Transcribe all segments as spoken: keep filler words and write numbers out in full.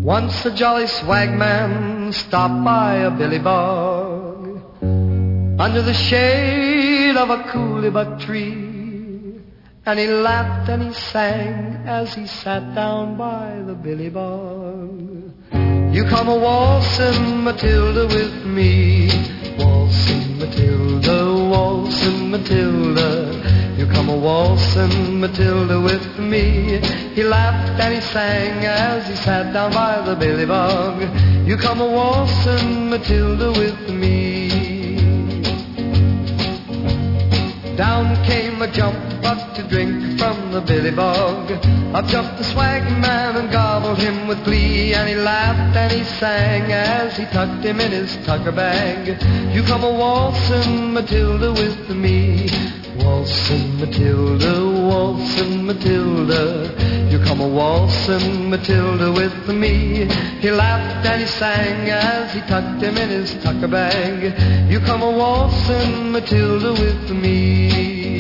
Once a jolly swagman stopped by a billy bog under the shade of a coolibut tree, and he laughed and he sang as he sat down by the billy bog. You come a waltzing Matilda with me, waltzing Matilda, waltzing Matilda. You come a waltzing Matilda with me. He laughed and he sang as he sat down by the billy bog. You come a waltzing Matilda with me. Down came a jump buck to drink from the billy bog. Up jumped the swagman and gobbled him with glee, and he laughed and he sang as he tucked him in his tucker bag. You come a waltzing Matilda with me, waltzing Matilda, waltzing Matilda. You come a waltzing Matilda with me. He laughed and he sang as he tucked him in his tucker bag. You come a waltzing Matilda with me.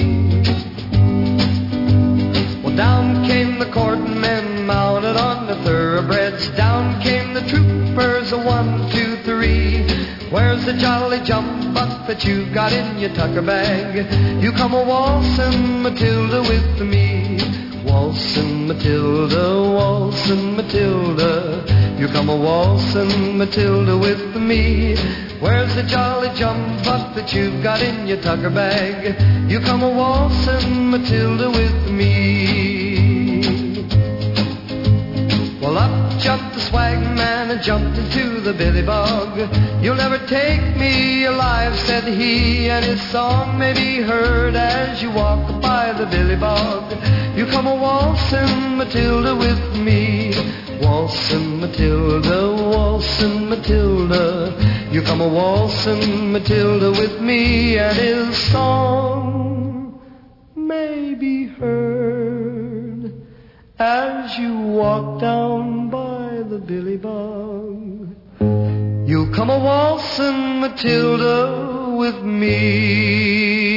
Well, down came the courting men mounted on the thoroughbreds. Down came the troopers, a one, two, three. Where's the jolly jump buck that you've got in your tucker bag? You come a waltzing Matilda with me, waltzing Matilda, waltzing Matilda. You come a waltzing Matilda with me. Where's the jolly jump buck that you've got in your tucker bag? You come a waltzing Matilda with me. Well, up jumped the swagman and jumped into the billy bog. You'll never take me alive, said he, and his song may be heard as you walk by the billy bog. You come a waltzing Matilda with me, waltzing Matilda, waltzing Matilda. You come a waltzing Matilda with me, and his song may be heard as you walk down by the billy bog. You come a waltzing Matilda with me.